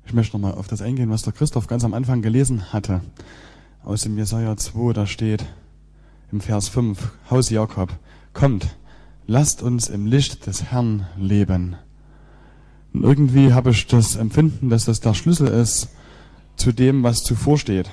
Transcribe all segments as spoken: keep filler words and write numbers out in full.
Ich möchte nochmal auf das eingehen, was der Christoph ganz am Anfang gelesen hatte. Aus dem Jesaja zwei, da steht im Vers fünf, Haus Jakob, kommt, lasst uns im Licht des Herrn leben. Und irgendwie habe ich das Empfinden, dass das der Schlüssel ist zu dem, was zuvor steht.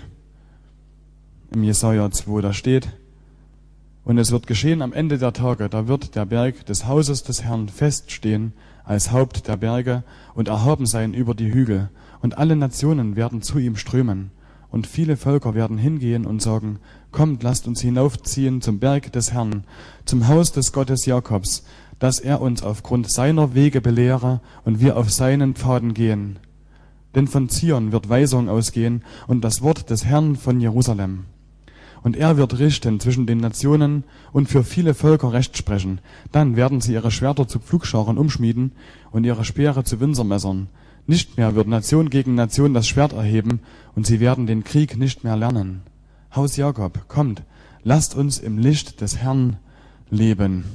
Im Jesaja zwei, da steht, und es wird geschehen am Ende der Tage, da wird der Berg des Hauses des Herrn feststehen als Haupt der Berge und erhaben sein über die Hügel. Und alle Nationen werden zu ihm strömen. Und viele Völker werden hingehen und sagen, kommt, lasst uns hinaufziehen zum Berg des Herrn, zum Haus des Gottes Jakobs, dass er uns aufgrund seiner Wege belehre und wir auf seinen Pfaden gehen. Denn von Zion wird Weisung ausgehen und das Wort des Herrn von Jerusalem. Und er wird richten zwischen den Nationen und für viele Völker Recht sprechen. Dann werden sie ihre Schwerter zu Pflugscharen umschmieden und ihre Speere zu Winzermessern. Nicht mehr wird Nation gegen Nation das Schwert erheben und sie werden den Krieg nicht mehr lernen. Haus Jakob, kommt, lasst uns im Licht des Herrn leben.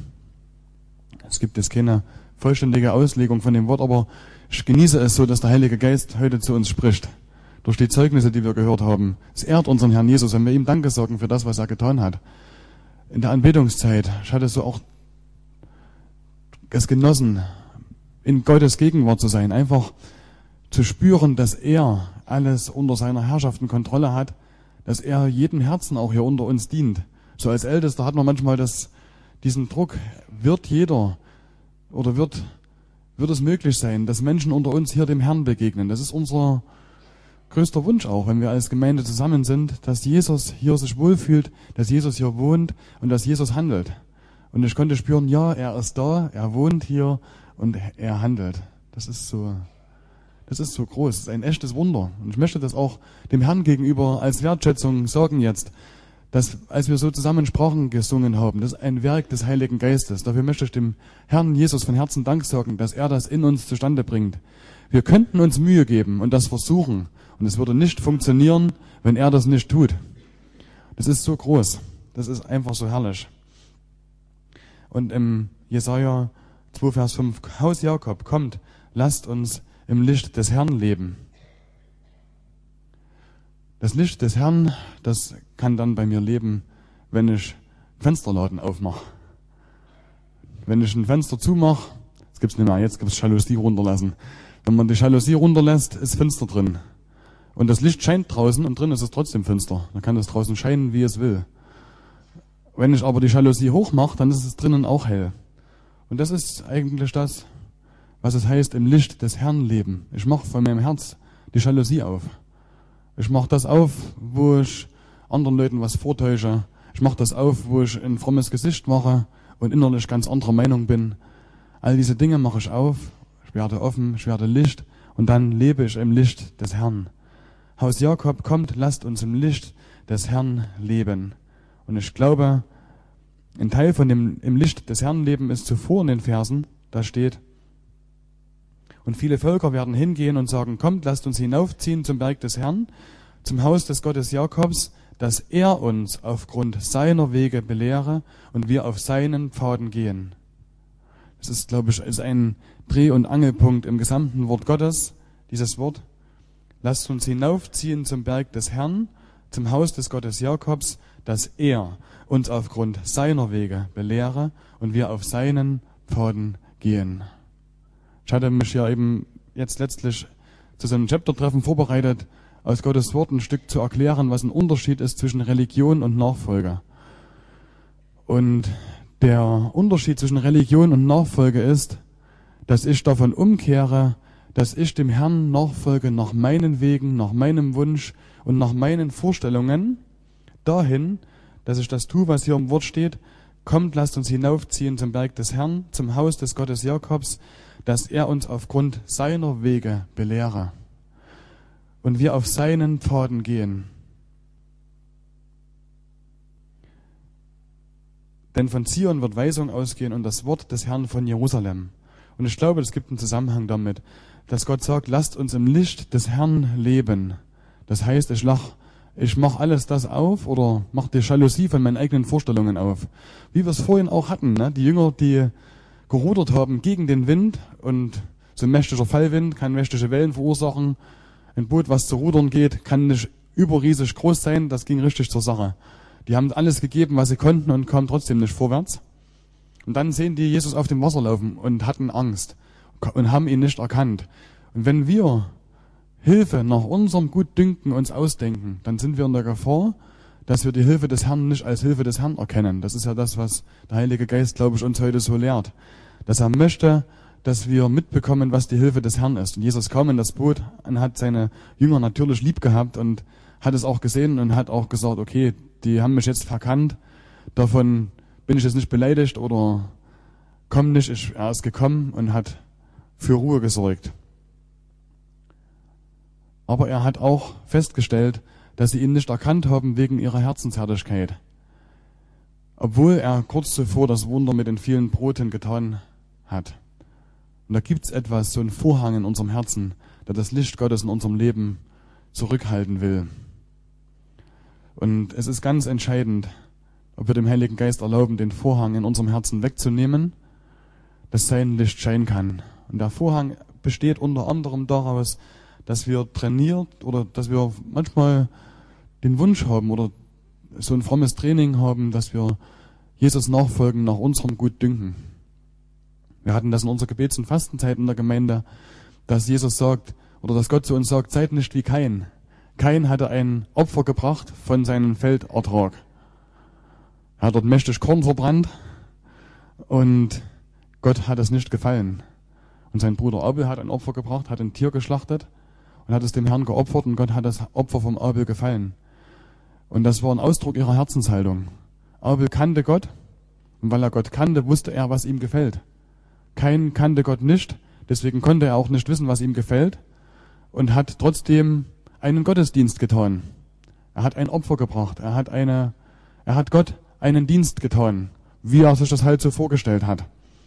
Es gibt jetzt keine vollständige Auslegung von dem Wort, aber ich genieße es so, dass der Heilige Geist heute zu uns spricht. Durch die Zeugnisse, die wir gehört haben. Es ehrt unseren Herrn Jesus, wenn wir ihm Danke sagen für das, was er getan hat. In der Anbetungszeit, ich hatte so auch es genossen, in Gottes Gegenwart zu sein, einfach zu spüren, dass er alles unter seiner Herrschaft und Kontrolle hat, dass er jedem Herzen auch hier unter uns dient. So als Ältester hat man manchmal das, diesen Druck, wird jeder oder wird, wird es möglich sein, dass Menschen unter uns hier dem Herrn begegnen. Das ist unser größter Wunsch auch, wenn wir als Gemeinde zusammen sind, dass Jesus hier sich wohlfühlt, dass Jesus hier wohnt und dass Jesus handelt. Und ich konnte spüren, ja, er ist da, er wohnt hier und er handelt. Das ist so, das ist so groß, das ist ein echtes Wunder. Und ich möchte das auch dem Herrn gegenüber als Wertschätzung sagen jetzt, dass als wir so zusammen Sprachen gesungen haben, das ist ein Werk des Heiligen Geistes. Dafür möchte ich dem Herrn Jesus von Herzen Dank sagen, dass er das in uns zustande bringt. Wir könnten uns Mühe geben und das versuchen. Und es würde nicht funktionieren, wenn er das nicht tut. Das ist so groß. Das ist einfach so herrlich. Und im Jesaja zwei, Vers fünf, Haus Jakob, kommt, lasst uns im Licht des Herrn leben. Das Licht des Herrn, das kann dann bei mir leben, wenn ich Fensterladen aufmache. Wenn ich ein Fenster zumache, das gibt's nicht mehr, jetzt gibt's Jalousie runterlassen. Wenn man die Jalousie runterlässt, ist Fenster drin. Und das Licht scheint draußen und drin ist es trotzdem finster. Dann kann es draußen scheinen, wie es will. Wenn ich aber die Jalousie hochmache, dann ist es drinnen auch hell. Und das ist eigentlich das, was es heißt, im Licht des Herrn leben. Ich mache von meinem Herz die Jalousie auf. Ich mache das auf, wo ich anderen Leuten was vortäusche. Ich mache das auf, wo ich ein frommes Gesicht mache und innerlich ganz anderer Meinung bin. All diese Dinge mache ich auf. Ich werde offen, ich werde Licht und dann lebe ich im Licht des Herrn. Haus Jakob, kommt, lasst uns im Licht des Herrn leben. Und ich glaube, ein Teil von dem im Licht des Herrn leben ist zuvor in den Versen, da steht, und viele Völker werden hingehen und sagen, kommt, lasst uns hinaufziehen zum Berg des Herrn, zum Haus des Gottes Jakobs, dass er uns aufgrund seiner Wege belehre und wir auf seinen Pfaden gehen. Das ist, glaube ich, ist ein Dreh- und Angelpunkt im gesamten Wort Gottes, dieses Wort. Lasst uns hinaufziehen zum Berg des Herrn, zum Haus des Gottes Jakobs, dass er uns aufgrund seiner Wege belehre und wir auf seinen Pfaden gehen. Ich hatte mich ja eben jetzt letztlich zu so einem Chapter-Treffen vorbereitet, aus Gottes Wort ein Stück zu erklären, was ein Unterschied ist zwischen Religion und Nachfolge. Und der Unterschied zwischen Religion und Nachfolge ist, dass ich davon umkehre, dass ich dem Herrn nachfolge nach meinen Wegen, nach meinem Wunsch und nach meinen Vorstellungen dahin, dass ich das tue, was hier im Wort steht. Kommt, lasst uns hinaufziehen zum Berg des Herrn, zum Haus des Gottes Jakobs, dass er uns aufgrund seiner Wege belehre und wir auf seinen Pfaden gehen. Denn von Zion wird Weisung ausgehen und das Wort des Herrn von Jerusalem. Und ich glaube, es gibt einen Zusammenhang damit, dass Gott sagt, lasst uns im Licht des Herrn leben. Das heißt, ich lach, ich mache alles das auf oder mache die Jalousie von meinen eigenen Vorstellungen auf. Wie wir es vorhin auch hatten, ne? Die Jünger, die gerudert haben gegen den Wind und so ein mächtiger Fallwind kann mächtige Wellen verursachen ein Boot, was zu rudern geht, kann nicht überriesig groß sein, das ging richtig zur Sache. Die haben alles gegeben, was sie konnten und kamen trotzdem nicht vorwärts. Und dann sehen die Jesus auf dem Wasser laufen und hatten Angst und haben ihn nicht erkannt. Und wenn wir Hilfe nach unserem Gutdünken uns ausdenken, dann sind wir in der Gefahr, dass wir die Hilfe des Herrn nicht als Hilfe des Herrn erkennen. Das ist ja das, was der Heilige Geist, glaube ich, uns heute so lehrt. Dass er möchte, dass wir mitbekommen, was die Hilfe des Herrn ist. Und Jesus kam in das Boot und hat seine Jünger natürlich lieb gehabt und hat es auch gesehen und hat auch gesagt, okay, die haben mich jetzt verkannt, davon bin ich jetzt nicht beleidigt oder komm nicht, ich, er ist gekommen und hat für Ruhe gesorgt. Aber er hat auch festgestellt, dass sie ihn nicht erkannt haben wegen ihrer Herzenshärtigkeit. Obwohl er kurz zuvor das Wunder mit den vielen Broten getan hat. Und da gibt's etwas, so ein Vorhang in unserem Herzen, der das Licht Gottes in unserem Leben zurückhalten will. Und es ist ganz entscheidend, ob wir dem Heiligen Geist erlauben, den Vorhang in unserem Herzen wegzunehmen, dass sein Licht scheinen kann. Und der Vorhang besteht unter anderem daraus, dass wir trainiert oder dass wir manchmal den Wunsch haben oder so ein frommes Training haben, dass wir Jesus nachfolgen nach unserem Gutdünken. Wir hatten das in unserer Gebets- und Fastenzeit in der Gemeinde, dass Jesus sagt, oder dass Gott zu uns sagt, seid nicht wie Kain. Kain hatte ein Opfer gebracht von seinem Feldertrag. Er hat dort mächtig Korn verbrannt und Gott hat es nicht gefallen. Und sein Bruder Abel hat ein Opfer gebracht, hat ein Tier geschlachtet und hat es dem Herrn geopfert und Gott hat das Opfer vom Abel gefallen. Und das war ein Ausdruck ihrer Herzenshaltung. Abel kannte Gott und weil er Gott kannte, wusste er, was ihm gefällt. Kain kannte Gott nicht, deswegen konnte er auch nicht wissen, was ihm gefällt und hat trotzdem einen Gottesdienst getan. Er hat ein Opfer gebracht, er hat eine, er hat Gott einen Dienst getan, wie er sich das halt so vorgestellt hat.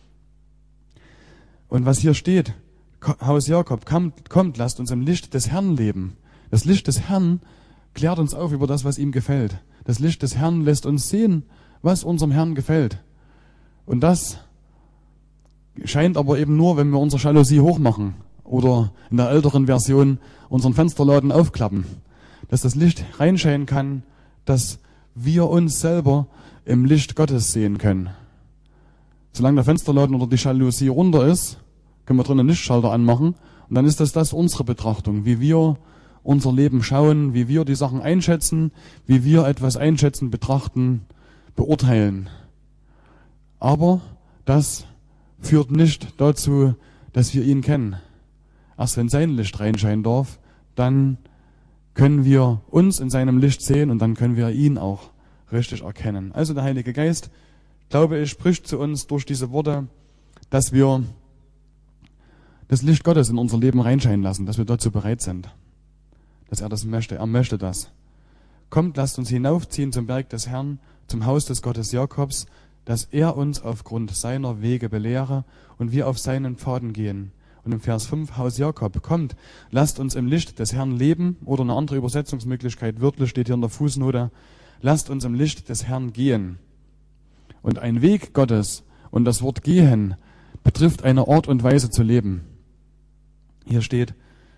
Und was hier steht, Haus Jakob, kommt, kommt, lasst uns im Licht des Herrn leben. Das Licht des Herrn klärt uns auf über das, was ihm gefällt. Das Licht des Herrn lässt uns sehen, was unserem Herrn gefällt. Und das scheint aber eben nur, wenn wir unsere Jalousie hochmachen oder in der älteren Version unseren Fensterladen aufklappen, dass das Licht reinscheinen kann, dass wir uns selber im Licht Gottes sehen können. Solange der Fensterladen oder die Jalousie runter ist, können wir drinnen einen Lichtschalter anmachen und dann ist das das unsere Betrachtung, wie wir unser Leben schauen, wie wir die Sachen einschätzen, wie wir etwas einschätzen, betrachten, beurteilen. Aber das führt nicht dazu, dass wir ihn kennen. Erst wenn sein Licht reinscheinen darf, dann können wir uns in seinem Licht sehen und dann können wir ihn auch richtig erkennen. Also der Heilige Geist, glaube ich, spricht zu uns durch diese Worte, dass wir das Licht Gottes in unser Leben reinscheinen lassen, dass wir dazu bereit sind, dass er das möchte. Er möchte das. Kommt, lasst uns hinaufziehen zum Berg des Herrn, zum Haus des Gottes Jakobs, dass er uns aufgrund seiner Wege belehre und wir auf seinen Pfaden gehen. Und im Vers fünf, Haus Jakob, kommt, lasst uns im Licht des Herrn leben, oder eine andere Übersetzungsmöglichkeit, wörtlich steht hier in der Fußnote, lasst uns im Licht des Herrn gehen. Und ein Weg Gottes und das Wort gehen betrifft eine Art und Weise zu leben. Hier steht,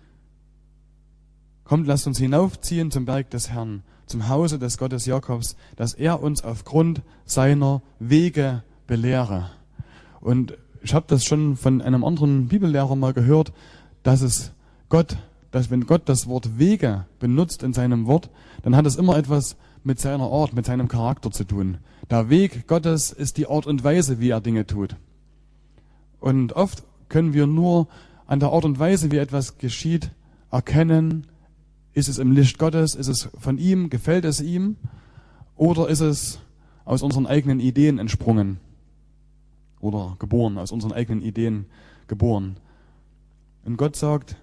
kommt, lasst uns hinaufziehen zum Berg des Herrn, zum Hause des Gottes Jakobs, dass er uns aufgrund seiner Wege belehre. Und ich habe das schon von einem anderen Bibellehrer mal gehört, dass es Gott, dass wenn Gott das Wort Wege benutzt in seinem Wort, dann hat es immer etwas mit seiner Art, mit seinem Charakter zu tun. Der Weg Gottes ist die Art und Weise, wie er Dinge tut. Und oft können wir nur an der Art und Weise, wie etwas geschieht, erkennen, ist es im Licht Gottes, ist es von ihm, gefällt es ihm, oder ist es aus unseren eigenen Ideen entsprungen oder geboren, aus unseren eigenen Ideen geboren. Und Gott sagt,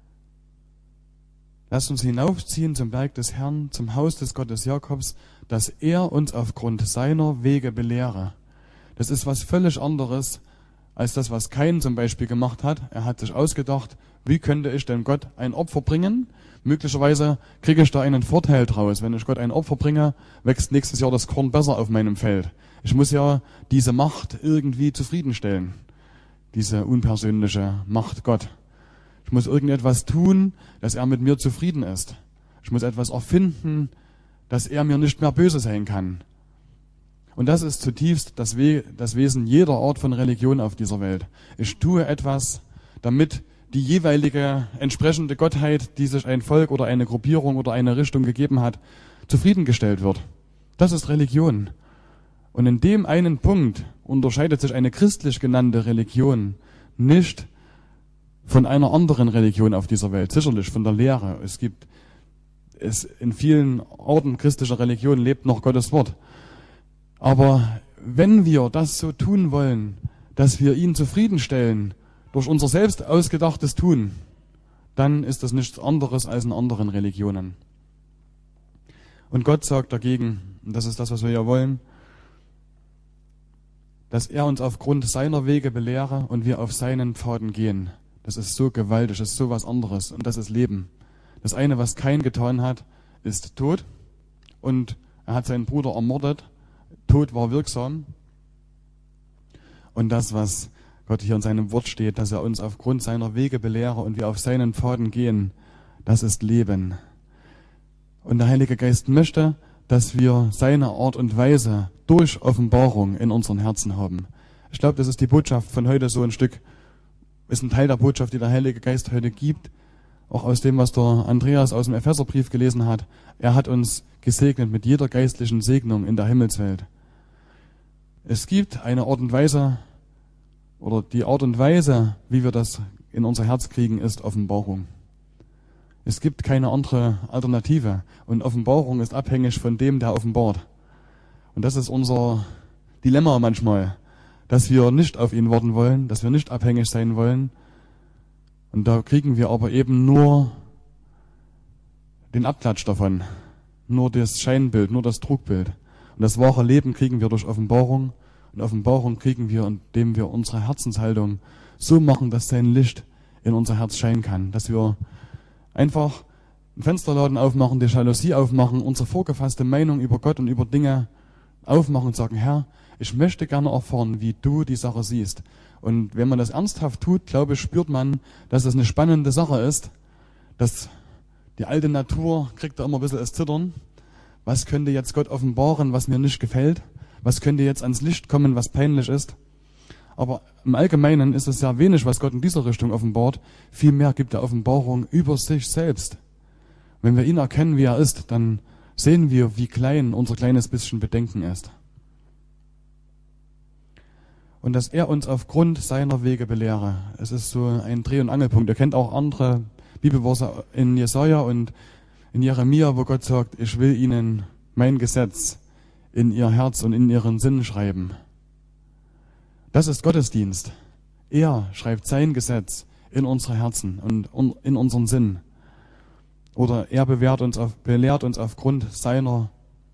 lasst uns hinaufziehen zum Berg des Herrn, zum Haus des Gottes Jakobs, dass er uns aufgrund seiner Wege belehre. Das ist was völlig anderes als das, was Kain zum Beispiel gemacht hat. Er hat sich ausgedacht, wie könnte ich denn Gott ein Opfer bringen? Möglicherweise kriege ich da einen Vorteil draus. Wenn ich Gott ein Opfer bringe, wächst nächstes Jahr das Korn besser auf meinem Feld. Ich muss ja diese Macht irgendwie zufriedenstellen. Diese unpersönliche Macht Gott. Ich muss irgendetwas tun, dass er mit mir zufrieden ist. Ich muss etwas erfinden, dass er mir nicht mehr böse sein kann. Und das ist zutiefst das, We- das Wesen jeder Art von Religion auf dieser Welt. Ich tue etwas, damit die jeweilige entsprechende Gottheit, die sich ein Volk oder eine Gruppierung oder eine Richtung gegeben hat, zufriedengestellt wird. Das ist Religion. Und in dem einen Punkt unterscheidet sich eine christlich genannte Religion nicht von einer anderen Religion auf dieser Welt. Sicherlich von der Lehre. Es gibt es in vielen Orten christlicher Religion lebt noch Gottes Wort. Aber wenn wir das so tun wollen, dass wir ihn zufriedenstellen durch unser selbst ausgedachtes Tun, dann ist das nichts anderes als in anderen Religionen. Und Gott sagt dagegen, und das ist das, was wir ja wollen, dass er uns aufgrund seiner Wege belehre und wir auf seinen Pfaden gehen. Das ist so gewaltig, das ist so was anderes und das ist Leben. Das eine, was Kain getan hat, ist Tod und er hat seinen Bruder ermordet. Tod war wirksam. Und das, was Gott hier in seinem Wort steht, dass er uns aufgrund seiner Wege belehre und wir auf seinen Pfaden gehen, das ist Leben. Und der Heilige Geist möchte, dass wir seine Art und Weise durch Offenbarung in unseren Herzen haben. Ich glaube, das ist die Botschaft von heute so ein Stück, ist ein Teil der Botschaft, die der Heilige Geist heute gibt, auch aus dem, was der Andreas aus dem Epheserbrief gelesen hat. Er hat uns gesegnet mit jeder geistlichen Segnung in der Himmelswelt. Es gibt eine Art und Weise, oder die Art und Weise, wie wir das in unser Herz kriegen, ist Offenbarung. Es gibt keine andere Alternative. Und Offenbarung ist abhängig von dem, der offenbart. Und das ist unser Dilemma manchmal, dass wir nicht auf ihn warten wollen, dass wir nicht abhängig sein wollen. Und da kriegen wir aber eben nur den Abklatsch davon, nur das Scheinbild, nur das Trugbild. Und das wahre Leben kriegen wir durch Offenbarung. Und Offenbarung kriegen wir, indem wir unsere Herzenshaltung so machen, dass sein Licht in unser Herz scheinen kann. Dass wir einfach einen Fensterladen aufmachen, die Jalousie aufmachen, unsere vorgefasste Meinung über Gott und über Dinge aufmachen und sagen, Herr, ich möchte gerne erfahren, wie du die Sache siehst. Und wenn man das ernsthaft tut, glaube ich, spürt man, dass es eine spannende Sache ist, dass die alte Natur kriegt da immer ein bisschen das Zittern. Was könnte jetzt Gott offenbaren, was mir nicht gefällt? Was könnte jetzt ans Licht kommen, was peinlich ist? Aber im Allgemeinen ist es sehr wenig, was Gott in dieser Richtung offenbart. Vielmehr gibt er Offenbarung über sich selbst. Wenn wir ihn erkennen, wie er ist, dann sehen wir, wie klein unser kleines bisschen Bedenken ist. Und dass er uns aufgrund seiner Wege belehre. Es ist so ein Dreh- und Angelpunkt. Ihr kennt auch andere Bibelverse in Jesaja und in Jeremia, wo Gott sagt, ich will ihnen mein Gesetz in ihr Herz und in ihren Sinn schreiben. Das ist Gottesdienst. Er schreibt sein Gesetz in unsere Herzen und in unseren Sinn. Oder er bewährt uns auf, belehrt uns aufgrund seiner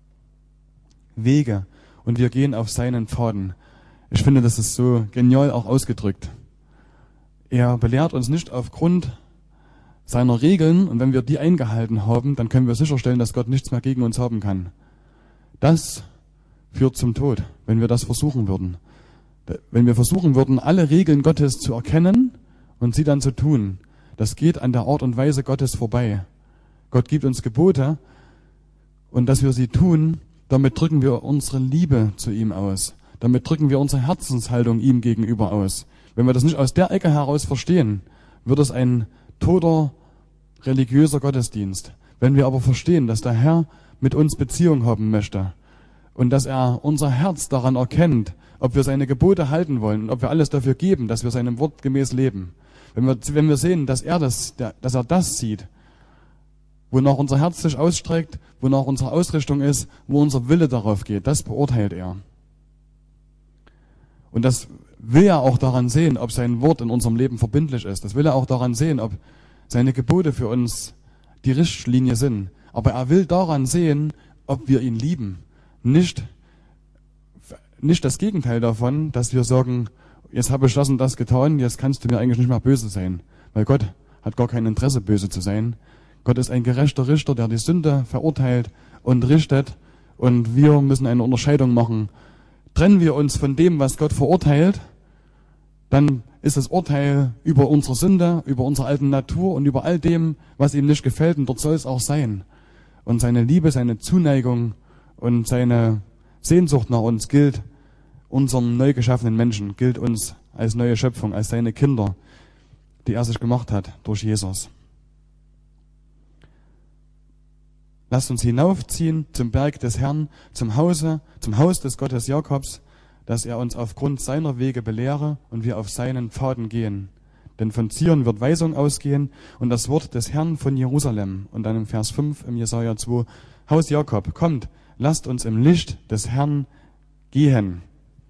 Wege und wir gehen auf seinen Pfaden. Ich finde, das ist so genial auch ausgedrückt. Er belehrt uns nicht aufgrund seiner Regeln und wenn wir die eingehalten haben, dann können wir sicherstellen, dass Gott nichts mehr gegen uns haben kann. Das führt zum Tod, wenn wir das versuchen würden. Wenn wir versuchen würden, alle Regeln Gottes zu erkennen und sie dann zu tun, das geht an der Art und Weise Gottes vorbei. Gott gibt uns Gebote und dass wir sie tun, damit drücken wir unsere Liebe zu ihm aus. Damit drücken wir unsere Herzenshaltung ihm gegenüber aus. Wenn wir das nicht aus der Ecke heraus verstehen, wird es ein toter religiöser Gottesdienst. Wenn wir aber verstehen, dass der Herr mit uns Beziehung haben möchte und dass er unser Herz daran erkennt, ob wir seine Gebote halten wollen und ob wir alles dafür geben, dass wir seinem Wort gemäß leben. Wenn wir, wenn wir sehen, dass er das, der, dass er das sieht, wonach unser Herz sich ausstreckt, wonach unsere Ausrichtung ist, wo unser Wille darauf geht, das beurteilt er. Und das will er auch daran sehen, ob sein Wort in unserem Leben verbindlich ist. Das will er auch daran sehen, ob seine Gebote für uns die Richtlinie sind. Aber er will daran sehen, ob wir ihn lieben. Nicht, nicht das Gegenteil davon, dass wir sagen, jetzt habe ich das und das getan, jetzt kannst du mir eigentlich nicht mehr böse sein. Weil Gott hat gar kein Interesse, böse zu sein. Gott ist ein gerechter Richter, der die Sünde verurteilt und richtet. Und wir müssen eine Unterscheidung machen. Trennen wir uns von dem, was Gott verurteilt, dann ist das Urteil über unsere Sünde, über unsere alten Natur und über all dem, was ihm nicht gefällt, und dort soll es auch sein. Und seine Liebe, seine Zuneigung und seine Sehnsucht nach uns gilt unserem neu geschaffenen Menschen, gilt uns als neue Schöpfung, als seine Kinder, die er sich gemacht hat durch Jesus. Lasst uns hinaufziehen zum Berg des Herrn, zum Hause, zum Haus des Gottes Jakobs, dass er uns aufgrund seiner Wege belehre und wir auf seinen Pfaden gehen. Denn von Zion wird Weisung ausgehen und das Wort des Herrn von Jerusalem. Und dann im Vers fünf im Jesaja zwei, Haus Jakob, kommt, lasst uns im Licht des Herrn gehen.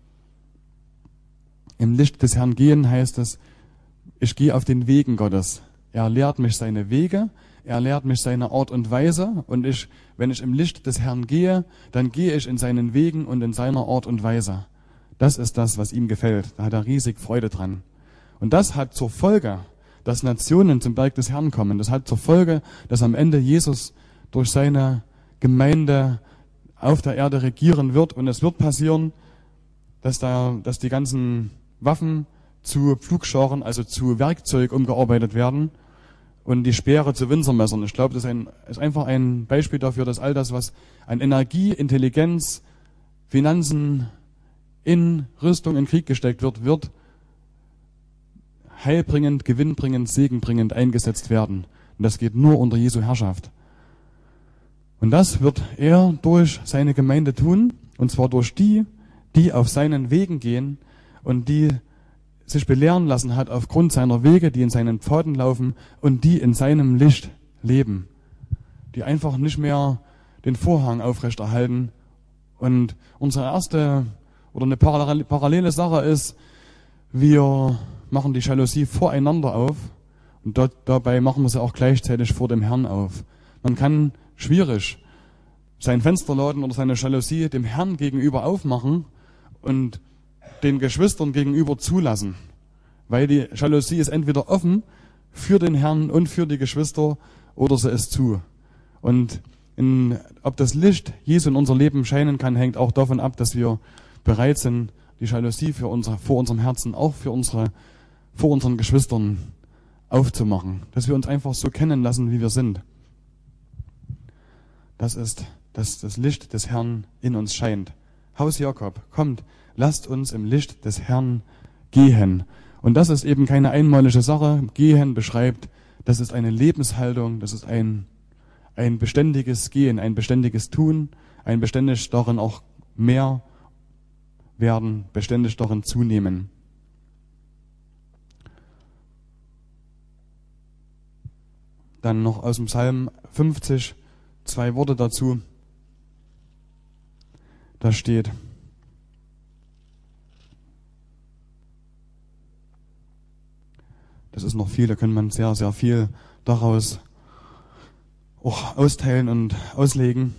Im Licht des Herrn gehen heißt es, ich gehe auf den Wegen Gottes. Er lehrt mich seine Wege, er lehrt mich seine Art und Weise, und ich, wenn ich im Licht des Herrn gehe, dann gehe ich in seinen Wegen und in seiner Art und Weise. Das ist das, was ihm gefällt. Da hat er riesig Freude dran. Und das hat zur Folge, dass Nationen zum Berg des Herrn kommen. Das hat zur Folge, dass am Ende Jesus durch seine Gemeinde auf der Erde regieren wird. Und es wird passieren, dass da, dass die ganzen Waffen zu Pflugscharen, also zu Werkzeug umgearbeitet werden und die Speere zu Winzermessern. Ich glaube, das ist, ein, ist einfach ein Beispiel dafür, dass all das, was an Energie, Intelligenz, Finanzen in Rüstung, in Krieg gesteckt wird, wird heilbringend, gewinnbringend, segenbringend eingesetzt werden. Und das geht nur unter Jesu Herrschaft. Und das wird er durch seine Gemeinde tun, und zwar durch die, die auf seinen Wegen gehen und die sich belehren lassen hat aufgrund seiner Wege, die in seinen Pfaden laufen und die in seinem Licht leben. Die einfach nicht mehr den Vorhang aufrechterhalten. Und unsere erste oder eine parallele Sache ist, wir machen die Jalousie voreinander auf und dort, dabei machen wir sie auch gleichzeitig vor dem Herrn auf. Man kann schwierig sein Fensterladen oder seine Jalousie dem Herrn gegenüber aufmachen und den Geschwistern gegenüber zulassen. Weil die Jalousie ist entweder offen für den Herrn und für die Geschwister oder sie ist zu. Und in, ob das Licht Jesu in unser Leben scheinen kann, hängt auch davon ab, dass wir bereit sind, die Jalousie für unser, vor unserem Herzen, auch für unsere, vor unseren Geschwistern aufzumachen. Dass wir uns einfach so kennen lassen, wie wir sind. Das ist, dass das Licht des Herrn in uns scheint. Haus Jakob, kommt, lasst uns im Licht des Herrn gehen. Und das ist eben keine einmalige Sache. Gehen beschreibt, das ist eine Lebenshaltung, das ist ein, ein beständiges Gehen, ein beständiges Tun, ein beständig darin auch mehr werden, beständig darin zunehmen. Dann noch aus dem Psalm fünfzig zwei Worte dazu. Da steht: Das ist noch viel, da kann man sehr, sehr viel daraus auch austeilen und auslegen.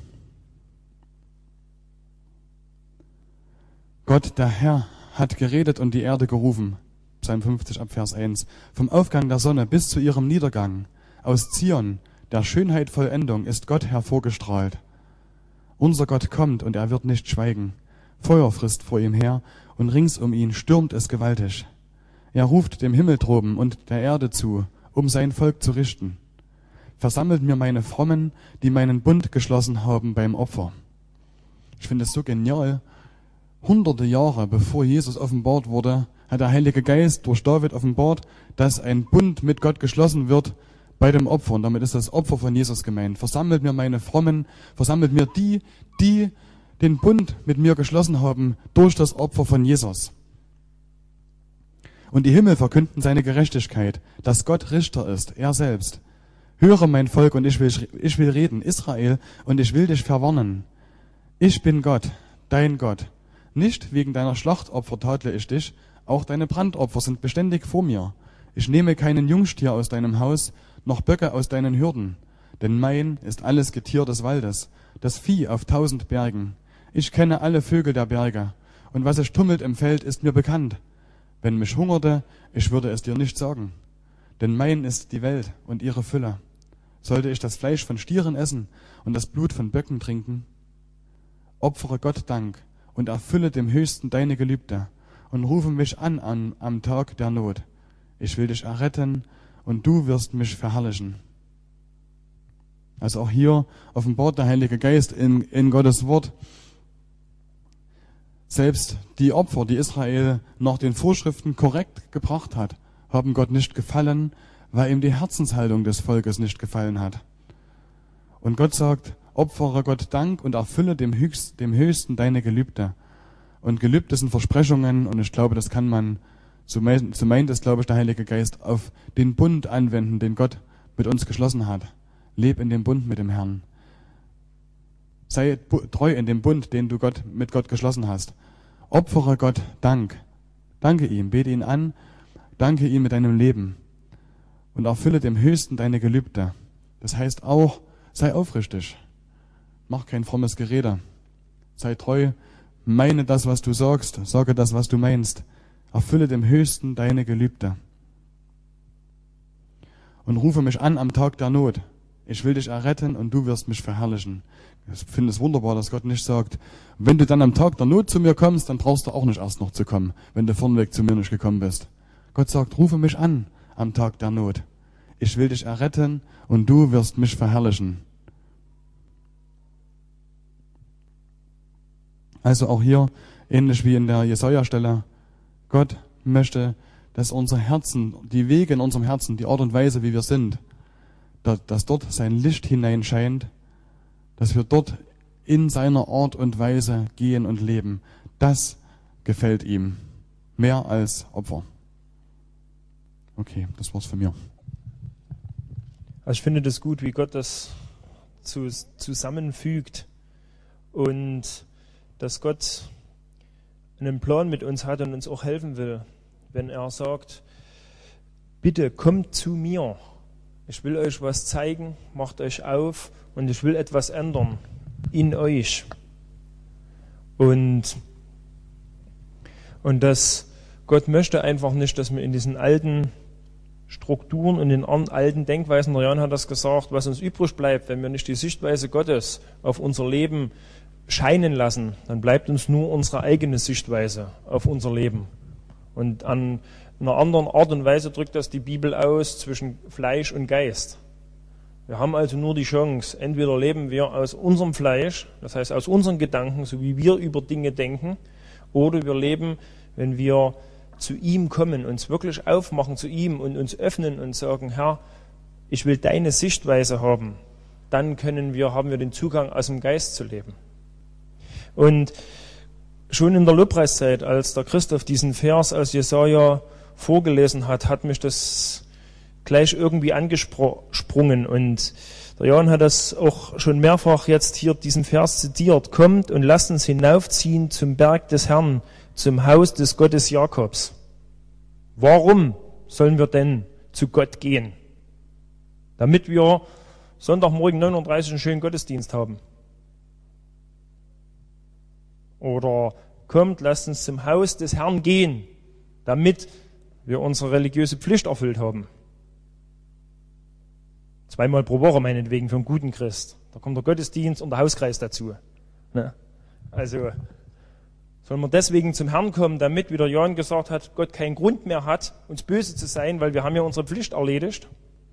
Gott, der Herr, hat geredet und die Erde gerufen. Psalm fünfzig ab Vers eins. Vom Aufgang der Sonne bis zu ihrem Niedergang. Aus Zion, der Schönheit Vollendung, ist Gott hervorgestrahlt. Unser Gott kommt und er wird nicht schweigen. Feuer frisst vor ihm her und rings um ihn stürmt es gewaltig. Er ruft dem Himmel droben und der Erde zu, um sein Volk zu richten. Versammelt mir meine Frommen, die meinen Bund geschlossen haben beim Opfer. Ich finde es so genial. Hunderte Jahre bevor Jesus offenbart wurde, hat der Heilige Geist durch David offenbart, dass ein Bund mit Gott geschlossen wird bei dem Opfer. Und damit ist das Opfer von Jesus gemeint. Versammelt mir meine Frommen, versammelt mir die, die den Bund mit mir geschlossen haben durch das Opfer von Jesus. Und die Himmel verkünden seine Gerechtigkeit, dass Gott Richter ist, er selbst. Höre mein Volk und ich will, ich will reden, Israel, und ich will dich verwarnen. Ich bin Gott, dein Gott. Nicht wegen deiner Schlachtopfer tadle ich dich, auch deine Brandopfer sind beständig vor mir. Ich nehme keinen Jungstier aus deinem Haus, noch Böcke aus deinen Hürden. Denn mein ist alles Getier des Waldes, das Vieh auf tausend Bergen. Ich kenne alle Vögel der Berge, und was sich tummelt im Feld, ist mir bekannt. Wenn mich hungerte, ich würde es dir nicht sagen. Denn mein ist die Welt und ihre Fülle. Sollte ich das Fleisch von Stieren essen und das Blut von Böcken trinken? Opfere Gott Dank und erfülle dem Höchsten deine Gelübde und rufe mich an, an am Tag der Not. Ich will dich erretten und du wirst mich verherrlichen. Also auch hier offenbart der Heilige Geist in, in Gottes Wort, selbst die Opfer, die Israel nach den Vorschriften korrekt gebracht hat, haben Gott nicht gefallen, weil ihm die Herzenshaltung des Volkes nicht gefallen hat. Und Gott sagt, opfere Gott Dank und erfülle dem, Höchst, dem Höchsten deine Gelübde. Und Gelübde sind Versprechungen, und ich glaube, das kann man, so meint, so meint es, glaube ich, der Heilige Geist, auf den Bund anwenden, den Gott mit uns geschlossen hat. Leb in dem Bund mit dem Herrn. Sei treu in dem Bund, den du Gott, mit Gott geschlossen hast. Opfere Gott Dank. Danke ihm, bete ihn an, danke ihm mit deinem Leben. Und erfülle dem Höchsten deine Gelübde. Das heißt auch, sei aufrichtig. Mach kein frommes Gerede. Sei treu, meine das, was du sagst, sage das, was du meinst. Erfülle dem Höchsten deine Gelübde. Und rufe mich an am Tag der Not. Ich will dich erretten und du wirst mich verherrlichen. Ich finde es wunderbar, dass Gott nicht sagt, wenn du dann am Tag der Not zu mir kommst, dann brauchst du auch nicht erst noch zu kommen, wenn du vornweg zu mir nicht gekommen bist. Gott sagt, rufe mich an am Tag der Not. Ich will dich erretten und du wirst mich verherrlichen. Also auch hier, ähnlich wie in der Jesaja-Stelle, Gott möchte, dass unser Herzen, die Wege in unserem Herzen, die Art und Weise, wie wir sind, dass dort sein Licht hineinscheint, dass wir dort in seiner Art und Weise gehen und leben. Das gefällt ihm mehr als Opfer. Okay, das war's von mir. Also ich finde das gut, wie Gott das zu, zusammenfügt und dass Gott einen Plan mit uns hat und uns auch helfen will, wenn er sagt, bitte kommt zu mir. Ich will euch was zeigen, macht euch auf und ich will etwas ändern in euch. Und, und dass Gott möchte einfach nicht, dass wir in diesen alten Strukturen und in alten Denkweisen, der Jan hat das gesagt, was uns übrig bleibt, wenn wir nicht die Sichtweise Gottes auf unser Leben scheinen lassen, dann bleibt uns nur unsere eigene Sichtweise auf unser Leben. Und an einer anderen Art und Weise drückt das die Bibel aus zwischen Fleisch und Geist. Wir haben also nur die Chance, entweder leben wir aus unserem Fleisch, das heißt aus unseren Gedanken, so wie wir über Dinge denken, oder wir leben, wenn wir zu ihm kommen, uns wirklich aufmachen zu ihm und uns öffnen und sagen, Herr, ich will deine Sichtweise haben. Dann können wir, haben wir den Zugang, aus dem Geist zu leben. Und schon in der Lobpreiszeit, als der Christoph diesen Vers aus Jesaja vorgelesen hat, hat mich das gleich irgendwie angesprungen. Und der Jan hat das auch schon mehrfach jetzt hier diesen Vers zitiert. Kommt und lasst uns hinaufziehen zum Berg des Herrn, zum Haus des Gottes Jakobs. Warum sollen wir denn zu Gott gehen? Damit wir Sonntagmorgen neun Uhr dreißig einen schönen Gottesdienst haben. Oder kommt, lasst uns zum Haus des Herrn gehen, damit wir unsere religiöse Pflicht erfüllt haben. Zweimal pro Woche meinetwegen für einen guten Christ. Da kommt der Gottesdienst und der Hauskreis dazu. Ne? Also sollen wir deswegen zum Herrn kommen, damit, wie der Jan gesagt hat, Gott keinen Grund mehr hat, uns böse zu sein, weil wir haben ja unsere Pflicht erledigt.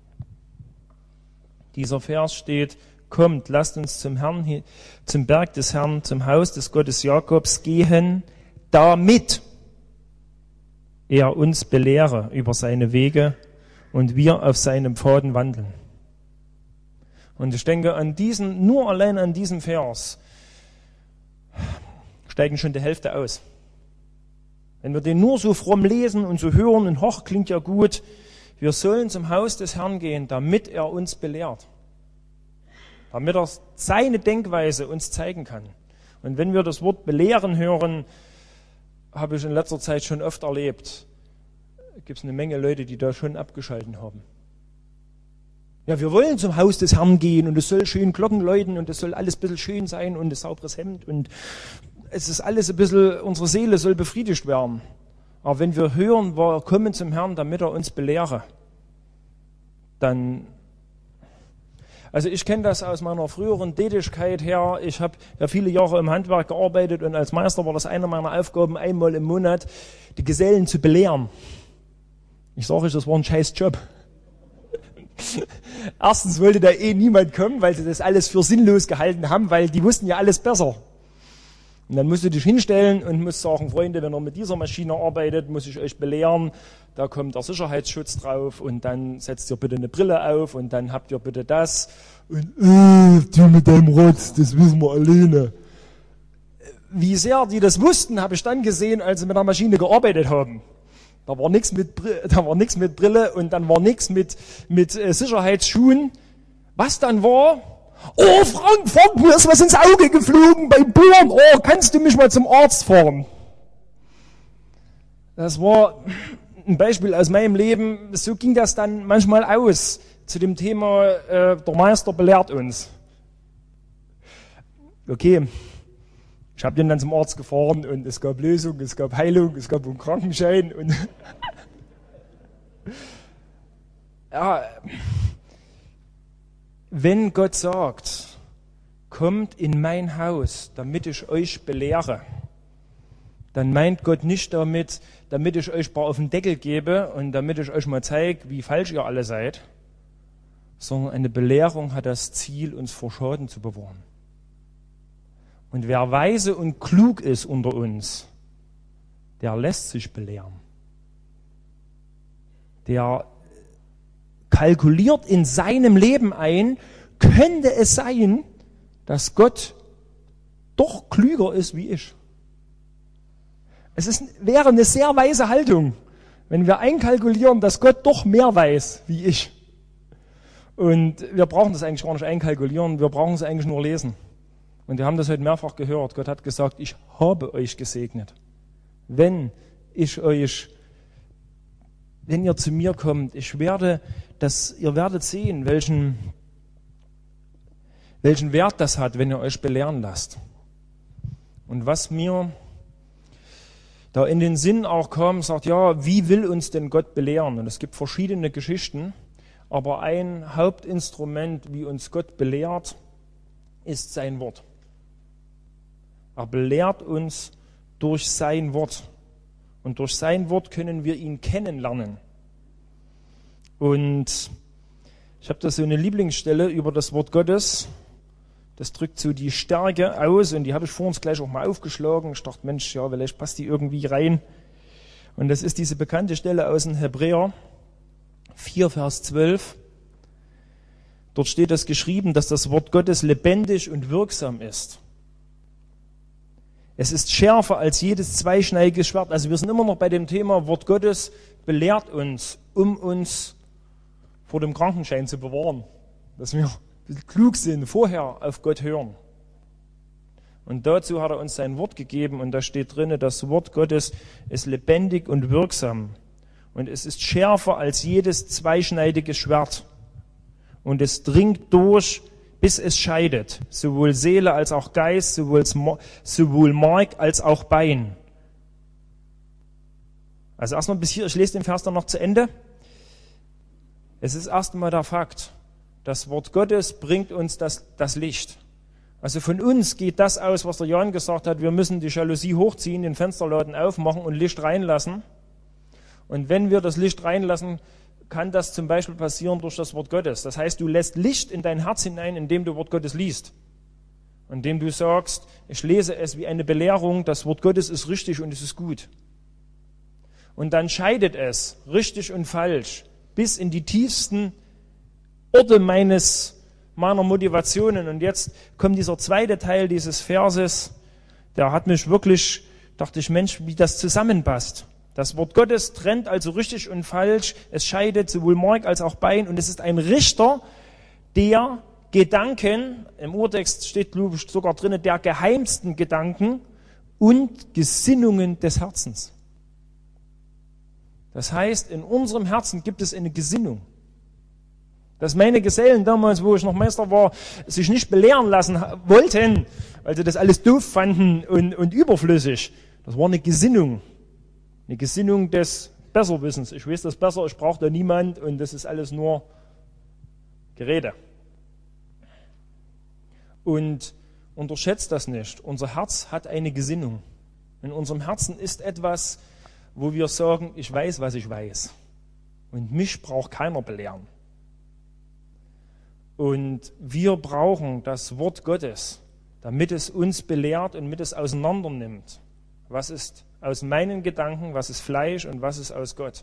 Dieser Vers steht, kommt, lasst uns zum Herrn, zum Berg des Herrn, zum Haus des Gottes Jakobs gehen, damit er uns belehre über seine Wege und wir auf seinem Pfaden wandeln. Und ich denke, an diesen, nur allein an diesem Vers steigen schon die Hälfte aus. Wenn wir den nur so fromm lesen und so hören und hoch, klingt ja gut, wir sollen zum Haus des Herrn gehen, damit er uns belehrt. Damit er seine Denkweise uns zeigen kann. Und wenn wir das Wort belehren hören, habe ich in letzter Zeit schon oft erlebt, gibt es eine Menge Leute, die da schon abgeschalten haben. Ja, wir wollen zum Haus des Herrn gehen und es soll schön Glocken läuten und es soll alles ein bisschen schön sein und ein sauberes Hemd und es ist alles ein bisschen, unsere Seele soll befriedigt werden. Aber wenn wir hören, wir kommen zum Herrn, damit er uns belehre, dann Also ich kenne das aus meiner früheren Tätigkeit her. Ich habe ja viele Jahre im Handwerk gearbeitet und als Meister war das eine meiner Aufgaben, einmal im Monat die Gesellen zu belehren. Ich sage euch, das war ein scheiß Job. Erstens wollte da eh niemand kommen, weil sie das alles für sinnlos gehalten haben, weil die wussten ja alles besser. Und dann musst du dich hinstellen und musst sagen, Freunde, wenn ihr mit dieser Maschine arbeitet, muss ich euch belehren, da kommt der Sicherheitsschutz drauf und dann setzt ihr bitte eine Brille auf und dann habt ihr bitte das. Und äh, du mit deinem Rotz, das wissen wir alleine. Wie sehr die das wussten, habe ich dann gesehen, als sie mit der Maschine gearbeitet haben. Da war nichts mit, da war nichts mit Brille und dann war nichts mit, mit äh, Sicherheitsschuhen. Was dann war? Oh, Frank, Frank, mir ist was ins Auge geflogen beim Bohren. Oh, kannst du mich mal zum Arzt fahren? Das war ein Beispiel aus meinem Leben. So ging das dann manchmal aus zu dem Thema, äh, der Meister belehrt uns. Okay, ich habe den dann zum Arzt gefahren und es gab Lösung, es gab Heilung, es gab einen Krankenschein. Und ja, wenn Gott sagt, kommt in mein Haus, damit ich euch belehre, dann meint Gott nicht damit, damit ich euch ein paar auf den Deckel gebe und damit ich euch mal zeige, wie falsch ihr alle seid, sondern eine Belehrung hat das Ziel, uns vor Schaden zu bewahren. Und wer weise und klug ist unter uns, der lässt sich belehren. Der kalkuliert in seinem Leben ein, könnte es sein, dass Gott doch klüger ist wie ich. Es ist, wäre eine sehr weise Haltung, wenn wir einkalkulieren, dass Gott doch mehr weiß wie ich. Und wir brauchen das eigentlich gar nicht einkalkulieren, wir brauchen es eigentlich nur lesen. Und wir haben das heute mehrfach gehört. Gott hat gesagt, ich habe euch gesegnet. Wenn ich euch, wenn ihr zu mir kommt, ich werde das, ihr werdet sehen, welchen, welchen Wert das hat, wenn ihr euch belehren lasst. Und was mir da in den Sinn auch kam, sagt, ja, wie will uns denn Gott belehren? Und es gibt verschiedene Geschichten, aber ein Hauptinstrument, wie uns Gott belehrt, ist sein Wort. Er belehrt uns durch sein Wort. Und durch sein Wort können wir ihn kennenlernen. Und ich habe da so eine Lieblingsstelle über das Wort Gottes. Das drückt so die Stärke aus und die habe ich vor uns gleich auch mal aufgeschlagen. Ich dachte, Mensch, ja, vielleicht passt die irgendwie rein. Und das ist diese bekannte Stelle aus dem Hebräer vier, Vers zwölf. Dort steht das geschrieben, dass das Wort Gottes lebendig und wirksam ist. Es ist schärfer als jedes zweischneidige Schwert. Also wir sind immer noch bei dem Thema, Wort Gottes belehrt uns, um uns vor dem Krankenschein zu bewahren. Dass wir klug sind, vorher auf Gott hören. Und dazu hat er uns sein Wort gegeben und da steht drin, das Wort Gottes ist lebendig und wirksam. Und es ist schärfer als jedes zweischneidige Schwert. Und es dringt durch, bis es scheidet, sowohl Seele als auch Geist, sowohl, sowohl Mark als auch Bein. Also erstmal bis hier, ich lese den Vers dann noch zu Ende. Es ist erstmal der Fakt, das Wort Gottes bringt uns das, das Licht. Also von uns geht das aus, was der Jan gesagt hat, wir müssen die Jalousie hochziehen, den Fensterladen aufmachen und Licht reinlassen. Und wenn wir das Licht reinlassen, kann das zum Beispiel passieren durch das Wort Gottes. Das heißt, du lässt Licht in dein Herz hinein, indem du Wort Gottes liest. Indem du sagst, ich lese es wie eine Belehrung, das Wort Gottes ist richtig und es ist gut. Und dann scheidet es richtig und falsch bis in die tiefsten Orte meines, meiner Motivationen. Und jetzt kommt dieser zweite Teil dieses Verses, der hat mich wirklich, dachte ich, Mensch, wie das zusammenpasst. Das Wort Gottes trennt also richtig und falsch, es scheidet sowohl Mark als auch Bein und es ist ein Richter, der Gedanken, im Urtext steht sogar drin, der geheimsten Gedanken und Gesinnungen des Herzens. Das heißt, in unserem Herzen gibt es eine Gesinnung. Dass meine Gesellen damals, wo ich noch Meister war, sich nicht belehren lassen wollten, weil sie das alles doof fanden und, und überflüssig. Das war eine Gesinnung. Eine Gesinnung des Besserwissens. Ich weiß das besser, ich brauche da niemand und das ist alles nur Gerede. Und unterschätzt das nicht. Unser Herz hat eine Gesinnung. In unserem Herzen ist etwas, wo wir sagen, ich weiß, was ich weiß. Und mich braucht keiner belehren. Und wir brauchen das Wort Gottes, damit es uns belehrt und damit es auseinander nimmt. Was ist aus meinen Gedanken, was ist Fleisch und was ist aus Gott?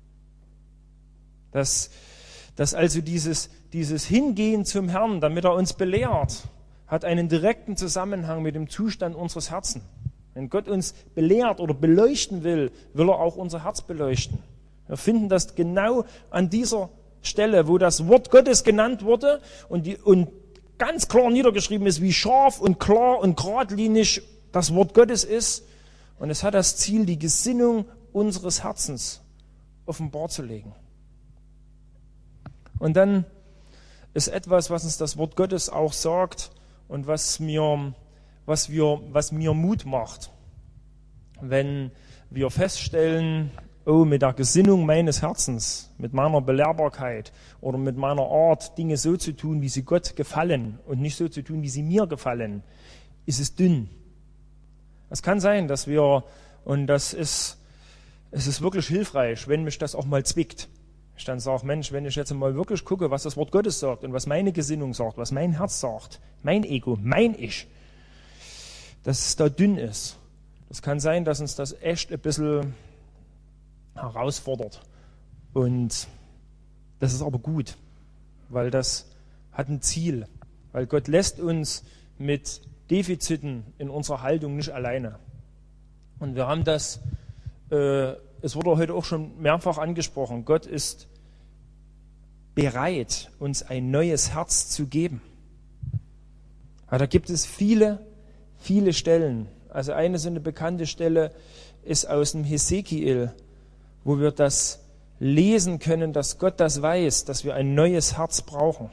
Dass, dass also dieses, dieses Hingehen zum Herrn, damit er uns belehrt, hat einen direkten Zusammenhang mit dem Zustand unseres Herzens. Wenn Gott uns belehrt oder beleuchten will, will er auch unser Herz beleuchten. Wir finden das genau an dieser Stelle, wo das Wort Gottes genannt wurde und, die, und ganz klar niedergeschrieben ist, wie scharf und klar und geradlinig das Wort Gottes ist. Und es hat das Ziel, die Gesinnung unseres Herzens offenbar zu legen. Und dann ist etwas, was uns das Wort Gottes auch sagt und was mir, was wir, was mir Mut macht, wenn wir feststellen, oh, mit der Gesinnung meines Herzens, mit meiner Belehrbarkeit oder mit meiner Art, Dinge so zu tun, wie sie Gott gefallen und nicht so zu tun, wie sie mir gefallen, ist es dünn. Es kann sein, dass wir, und das ist, es ist wirklich hilfreich, wenn mich das auch mal zwickt. Ich dann sage, Mensch, wenn ich jetzt mal wirklich gucke, was das Wort Gottes sagt und was meine Gesinnung sagt, was mein Herz sagt, mein Ego, mein Ich, dass es da dünn ist. Das kann sein, dass uns das echt ein bisschen herausfordert. Und das ist aber gut, weil das hat ein Ziel. Weil Gott lässt uns mit Defiziten in unserer Haltung nicht alleine. Und wir haben das, äh, es wurde heute auch schon mehrfach angesprochen, Gott ist bereit, uns ein neues Herz zu geben. Aber da gibt es viele, viele Stellen. Also eine so eine bekannte Stelle ist aus dem Hesekiel, wo wir das lesen können, dass Gott das weiß, dass wir ein neues Herz brauchen.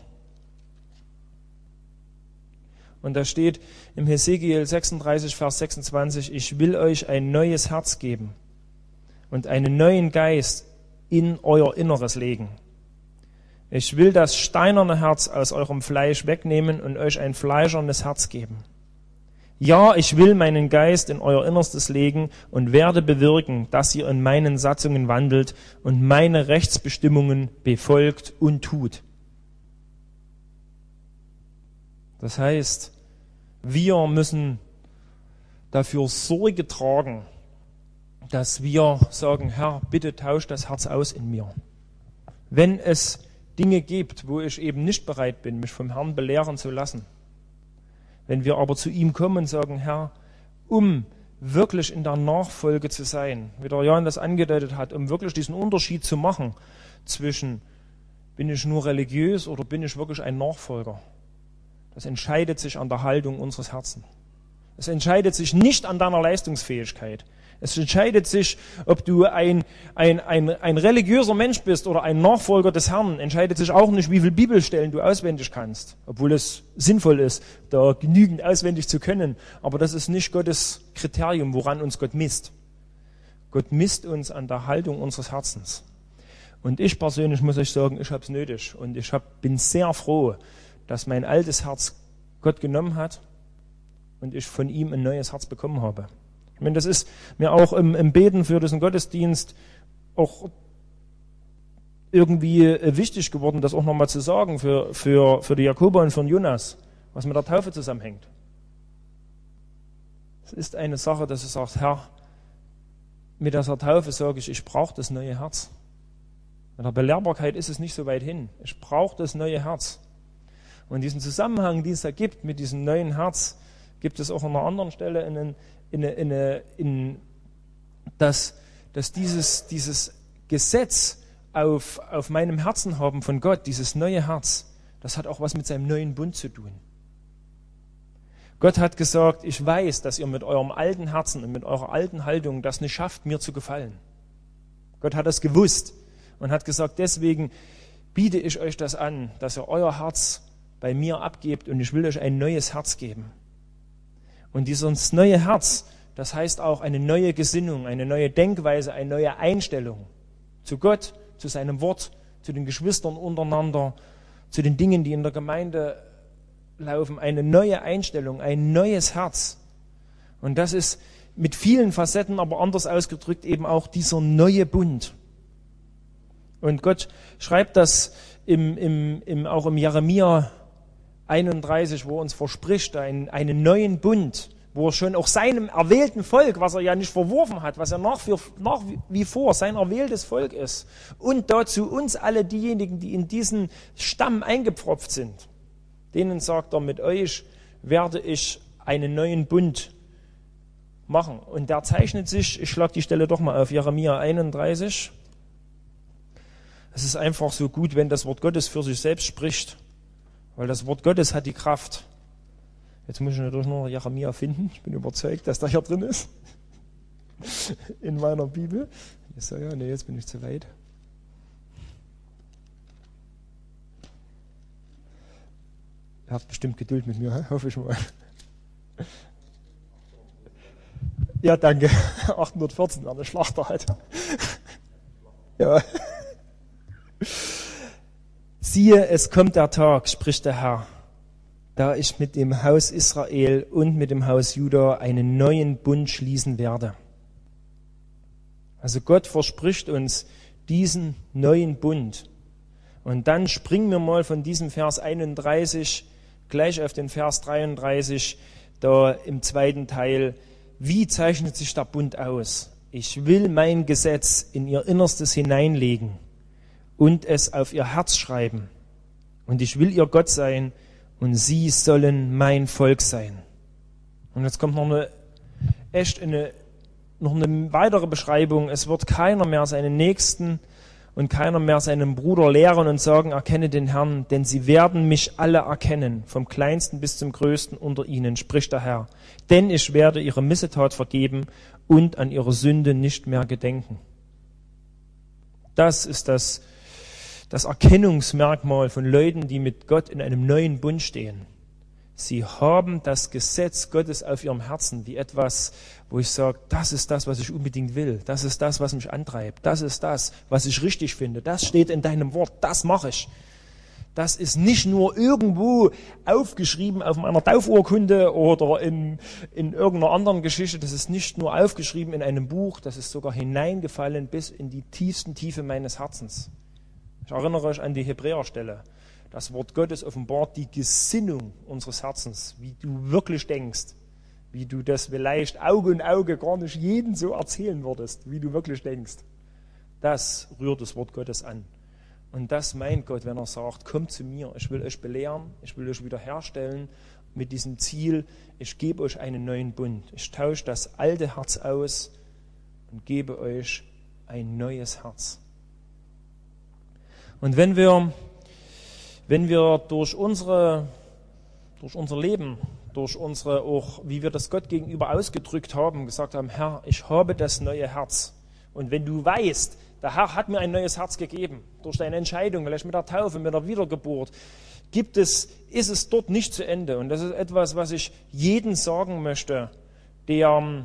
Und da steht im Hesekiel sechsunddreißig, Vers sechsundzwanzig, ich will euch ein neues Herz geben und einen neuen Geist in euer Inneres legen. Ich will das steinerne Herz aus eurem Fleisch wegnehmen und euch ein fleischernes Herz geben. Ja, ich will meinen Geist in euer Innerstes legen und werde bewirken, dass ihr in meinen Satzungen wandelt und meine Rechtsbestimmungen befolgt und tut. Das heißt, wir müssen dafür Sorge tragen, dass wir sagen, Herr, bitte tausch das Herz aus in mir. Wenn es Dinge gibt, wo ich eben nicht bereit bin, mich vom Herrn belehren zu lassen, wenn wir aber zu ihm kommen und sagen, Herr, um wirklich in der Nachfolge zu sein, wie der Jan das angedeutet hat, um wirklich diesen Unterschied zu machen zwischen, bin ich nur religiös oder bin ich wirklich ein Nachfolger? Das entscheidet sich an der Haltung unseres Herzens. Es entscheidet sich nicht an deiner Leistungsfähigkeit. Es entscheidet sich, ob du ein, ein, ein, ein religiöser Mensch bist oder ein Nachfolger des Herrn. Entscheidet sich auch nicht, wie viele Bibelstellen du auswendig kannst, obwohl es sinnvoll ist, da genügend auswendig zu können. Aber das ist nicht Gottes Kriterium, woran uns Gott misst. Gott misst uns an der Haltung unseres Herzens. Und ich persönlich muss euch sagen, ich habe es nötig. Und ich hab, bin sehr froh, dass mein altes Herz Gott genommen hat und ich von ihm ein neues Herz bekommen habe. Ich meine, das ist mir auch im, im Beten für diesen Gottesdienst auch irgendwie wichtig geworden, das auch nochmal zu sagen für, für, für die Jakoba und für den Jonas, was mit der Taufe zusammenhängt. Es ist eine Sache, dass du sagst, Herr, mit dieser Taufe sage ich, ich brauche das neue Herz. Mit der Belehrbarkeit ist es nicht so weit hin. Ich brauche das neue Herz. Und diesen Zusammenhang, den es da gibt mit diesem neuen Herz, gibt es auch an einer anderen Stelle, in, in, in, in, dass, dass dieses, dieses Gesetz auf, auf meinem Herzen haben von Gott, dieses neue Herz, das hat auch was mit seinem neuen Bund zu tun. Gott hat gesagt, ich weiß, dass ihr mit eurem alten Herzen und mit eurer alten Haltung das nicht schafft, mir zu gefallen. Gott hat das gewusst und hat gesagt, deswegen biete ich euch das an, dass ihr euer Herz bei mir abgebt und ich will euch ein neues Herz geben. Und dieses neue Herz, das heißt auch eine neue Gesinnung, eine neue Denkweise, eine neue Einstellung zu Gott, zu seinem Wort, zu den Geschwistern untereinander, zu den Dingen, die in der Gemeinde laufen, eine neue Einstellung, ein neues Herz. Und das ist mit vielen Facetten, aber anders ausgedrückt eben auch dieser neue Bund. Und Gott schreibt das im, im, im, auch im Jeremia einunddreißig, wo er uns verspricht, einen, einen neuen Bund, wo er schon auch seinem erwählten Volk, was er ja nicht verworfen hat, was ja nach wie, nach wie vor sein erwähltes Volk ist, und dazu uns alle diejenigen, die in diesen Stamm eingepfropft sind, denen sagt er, mit euch werde ich einen neuen Bund machen. Und der zeichnet sich, ich schlage die Stelle doch mal auf, Jeremia einunddreißig. Es ist einfach so gut, wenn das Wort Gottes für sich selbst spricht, weil das Wort Gottes hat die Kraft. Jetzt muss ich natürlich noch Jeremia finden. Ich bin überzeugt, dass der hier drin ist. In meiner Bibel. So, ja, nee, jetzt bin ich zu weit. Ihr habt bestimmt Geduld mit mir, hoffe ich mal. Ja, danke. achthundertvierzehn, wer eine Schlachter hat. Ja. Siehe, es kommt der Tag, spricht der Herr, da ich mit dem Haus Israel und mit dem Haus Juda einen neuen Bund schließen werde. Also Gott verspricht uns diesen neuen Bund. Und dann springen wir mal von diesem Vers einunddreißig gleich auf den Vers dreiunddreißig, da im zweiten Teil. Wie zeichnet sich der Bund aus? Ich will mein Gesetz in ihr Innerstes hineinlegen und es auf ihr Herz schreiben. Und ich will ihr Gott sein und sie sollen mein Volk sein. Und jetzt kommt noch eine, echt eine, noch eine weitere Beschreibung. Es wird keiner mehr seinen Nächsten und keiner mehr seinen Bruder lehren und sagen, erkenne den Herrn, denn sie werden mich alle erkennen, vom Kleinsten bis zum Größten unter ihnen, spricht der Herr. Denn ich werde ihre Missetat vergeben und an ihre Sünde nicht mehr gedenken. Das ist das, das Erkennungsmerkmal von Leuten, die mit Gott in einem neuen Bund stehen. Sie haben das Gesetz Gottes auf ihrem Herzen wie etwas, wo ich sage, das ist das, was ich unbedingt will. Das ist das, was mich antreibt. Das ist das, was ich richtig finde. Das steht in deinem Wort. Das mache ich. Das ist nicht nur irgendwo aufgeschrieben auf meiner Taufurkunde oder in, in irgendeiner anderen Geschichte. Das ist nicht nur aufgeschrieben in einem Buch. Das ist sogar hineingefallen bis in die tiefsten Tiefe meines Herzens. Ich erinnere euch an die Hebräerstelle. Das Wort Gottes offenbart die Gesinnung unseres Herzens, wie du wirklich denkst, wie du das vielleicht Auge in Auge gar nicht jedem so erzählen würdest, wie du wirklich denkst. Das rührt das Wort Gottes an. Und das meint Gott, wenn er sagt, kommt zu mir, ich will euch belehren, ich will euch wiederherstellen mit diesem Ziel, ich gebe euch einen neuen Bund. Ich tausche das alte Herz aus und gebe euch ein neues Herz. Und wenn wir Wenn wir durch unsere, durch unser Leben, durch unsere, auch wie wir das Gott gegenüber ausgedrückt haben, gesagt haben, Herr, ich habe das neue Herz. Und wenn du weißt, der Herr hat mir ein neues Herz gegeben, durch deine Entscheidung, vielleicht mit der Taufe, mit der Wiedergeburt, gibt es, ist es dort nicht zu Ende. Und das ist etwas, was ich jedem sagen möchte, der,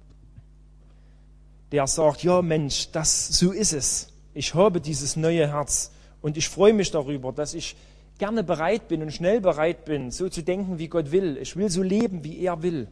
der sagt, ja Mensch, das, so ist es. Ich habe dieses neue Herz. Und ich freue mich darüber, dass ich gerne bereit bin und schnell bereit bin, so zu denken, wie Gott will. Ich will so leben, wie er will.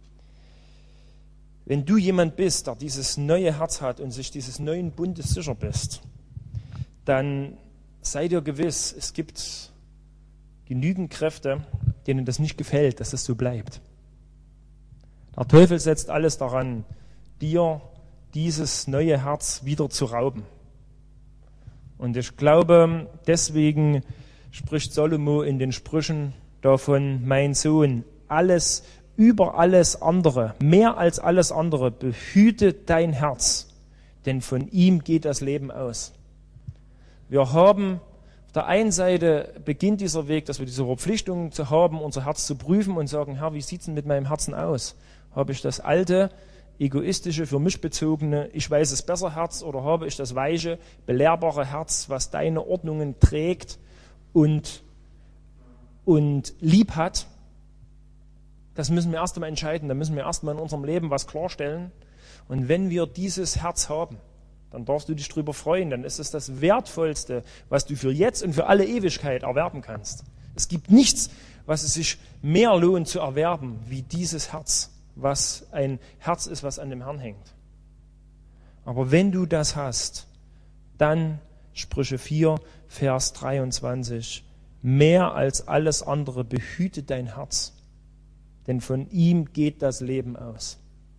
Wenn du jemand bist, der dieses neue Herz hat und sich dieses neuen Bundes sicher bist, dann sei dir gewiss, es gibt genügend Kräfte, denen das nicht gefällt, dass es so bleibt. Der Teufel setzt alles daran, dir dieses neue Herz wieder zu rauben. Und ich glaube, deswegen spricht Salomo in den Sprüchen davon, mein Sohn, alles über alles andere, mehr als alles andere, behüte dein Herz, denn von ihm geht das Leben aus. Wir haben, auf der einen Seite beginnt dieser Weg, dass wir diese Verpflichtung zu haben, unser Herz zu prüfen und sagen, Herr, wie sieht es denn mit meinem Herzen aus? Habe ich das alte, egoistische, für mich bezogene, ich weiß es besser Herz, oder habe ich das weiche, belehrbare Herz, was deine Ordnungen trägt und, und lieb hat? Das müssen wir erst einmal entscheiden, da müssen wir erst mal in unserem Leben was klarstellen. Und wenn wir dieses Herz haben, dann darfst du dich drüber freuen, dann ist es das Wertvollste, was du für jetzt und für alle Ewigkeit erwerben kannst. Es gibt nichts, was es sich mehr lohnt zu erwerben, wie dieses Herz, was ein Herz ist, was an dem Herrn hängt. Aber wenn du das hast, dann Sprüche vier, Vers dreiundzwanzig, mehr als alles andere behüte dein Herz, denn von ihm geht das Leben aus.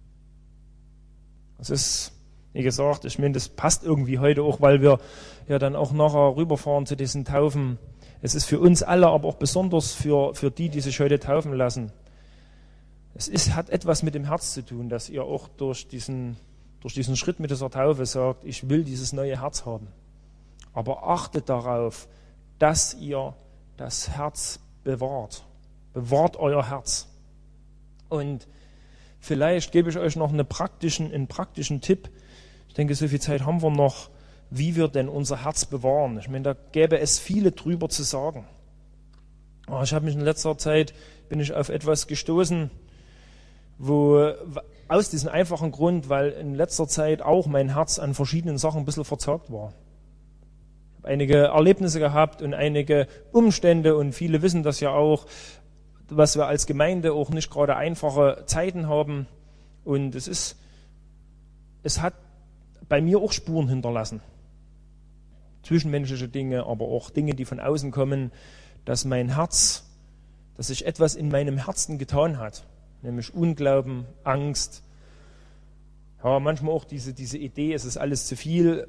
Das ist, wie gesagt, ich meine, das passt irgendwie heute auch, weil wir ja dann auch nachher rüberfahren zu diesen Taufen. Es ist für uns alle, aber auch besonders für, für die, die sich heute taufen lassen. Es ist, hat etwas mit dem Herz zu tun, dass ihr auch durch diesen, durch diesen Schritt mit dieser Taufe sagt, ich will dieses neue Herz haben. Aber achtet darauf, dass ihr das Herz bewahrt. Bewahrt euer Herz. Und vielleicht gebe ich euch noch eine praktischen, einen praktischen Tipp. Ich denke, so viel Zeit haben wir noch, wie wir denn unser Herz bewahren. Ich meine, da gäbe es viele drüber zu sagen. Aber ich habe mich in letzter Zeit, bin ich auf etwas gestoßen, wo aus diesem einfachen Grund, weil in letzter Zeit auch mein Herz an verschiedenen Sachen ein bisschen verzagt war. Ich habe einige Erlebnisse gehabt und einige Umstände und viele wissen das ja auch, was wir als Gemeinde auch nicht gerade einfache Zeiten haben. Und es ist, es hat bei mir auch Spuren hinterlassen. Zwischenmenschliche Dinge, aber auch Dinge, die von außen kommen, dass mein Herz, dass sich etwas in meinem Herzen getan hat. Nämlich Unglauben, Angst. Ja, manchmal auch diese, diese Idee, es ist alles zu viel.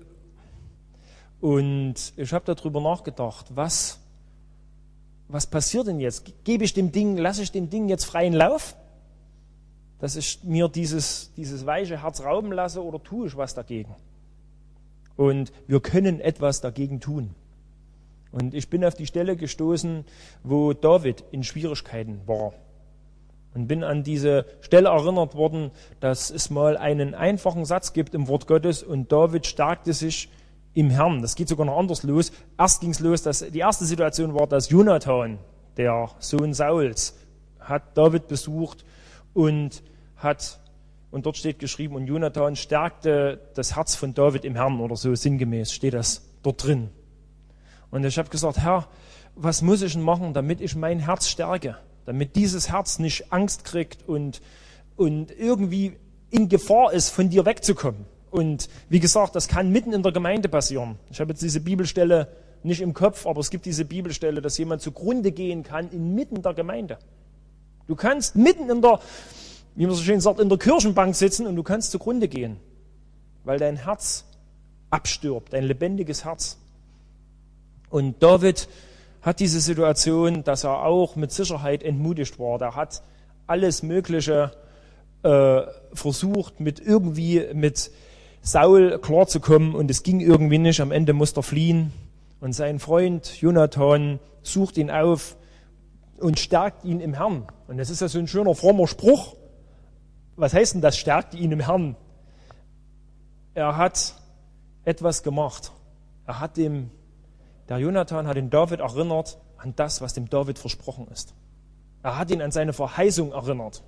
Und ich habe darüber nachgedacht, was, was passiert denn jetzt? Gebe ich dem Ding, lasse ich dem Ding jetzt freien Lauf? Dass ich mir dieses, dieses weiche Herz rauben lasse oder tue ich was dagegen? Und wir können etwas dagegen tun. Und ich bin auf die Stelle gestoßen, wo David in Schwierigkeiten war. Und bin an diese Stelle erinnert worden, dass es mal einen einfachen Satz gibt im Wort Gottes und David stärkte sich im Herrn. Das geht sogar noch anders los. Erst ging es los, dass die erste Situation war, dass Jonathan, der Sohn Sauls, hat David besucht und hat, und dort steht geschrieben, und Jonathan stärkte das Herz von David im Herrn, oder so sinngemäß steht das dort drin. Und ich habe gesagt, Herr, was muss ich denn machen, damit ich mein Herz stärke? Damit dieses Herz nicht Angst kriegt und, und irgendwie in Gefahr ist, von dir wegzukommen. Und wie gesagt, das kann mitten in der Gemeinde passieren. Ich habe jetzt diese Bibelstelle nicht im Kopf, aber es gibt diese Bibelstelle, dass jemand zugrunde gehen kann inmitten der Gemeinde. Du kannst mitten in der, wie man so schön sagt, in der Kirchenbank sitzen und du kannst zugrunde gehen, weil dein Herz abstirbt, dein lebendiges Herz. Und David hat diese Situation, dass er auch mit Sicherheit entmutigt war. Der hat alles Mögliche äh, versucht, mit irgendwie mit Saul klarzukommen und es ging irgendwie nicht. Am Ende musste er fliehen und sein Freund Jonathan sucht ihn auf und stärkt ihn im Herrn. Und das ist ja so ein schöner, frommer Spruch. Was heißt denn das, stärkt ihn im Herrn? Er hat etwas gemacht. Er hat dem Der Jonathan hat den David erinnert an das, was dem David versprochen ist. Er hat ihn an seine Verheißung erinnert.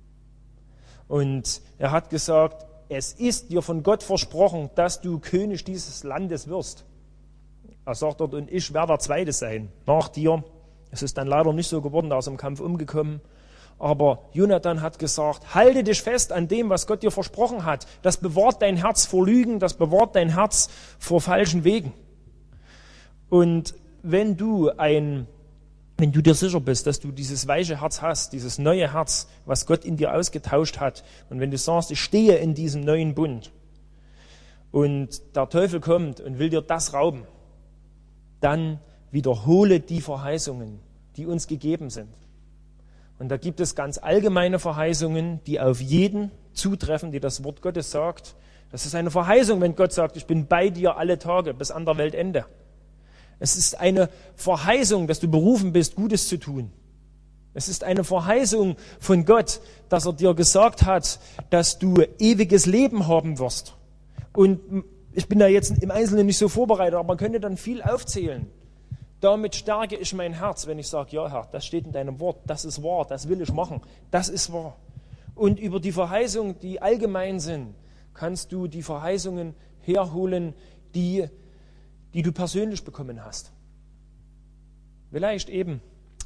Und er hat gesagt, es ist dir von Gott versprochen, dass du König dieses Landes wirst. Er sagt dort, und ich werde der Zweite sein, nach dir. Es ist dann leider nicht so geworden, da ist er im Kampf umgekommen. Aber Jonathan hat gesagt, halte dich fest an dem, was Gott dir versprochen hat. Das bewahrt dein Herz vor Lügen, das bewahrt dein Herz vor falschen Wegen. Und wenn du ein, wenn du dir sicher bist, dass du dieses weiche Herz hast, dieses neue Herz, was Gott in dir ausgetauscht hat, und wenn du sagst, ich stehe in diesem neuen Bund, und der Teufel kommt und will dir das rauben, dann wiederhole die Verheißungen, die uns gegeben sind. Und da gibt es ganz allgemeine Verheißungen, die auf jeden zutreffen, die das Wort Gottes sagt. Das ist eine Verheißung, wenn Gott sagt, ich bin bei dir alle Tage bis an der Weltende. Es ist eine Verheißung, dass du berufen bist, Gutes zu tun. Es ist eine Verheißung von Gott, dass er dir gesagt hat, dass du ewiges Leben haben wirst. Und ich bin da jetzt im Einzelnen nicht so vorbereitet, aber man könnte dann viel aufzählen. Damit stärke ich mein Herz, wenn ich sage, ja Herr, das steht in deinem Wort, das ist wahr, das will ich machen, das ist wahr. Und über die Verheißungen, die allgemein sind, kannst du die Verheißungen herholen, die die du persönlich bekommen hast. Vielleicht eben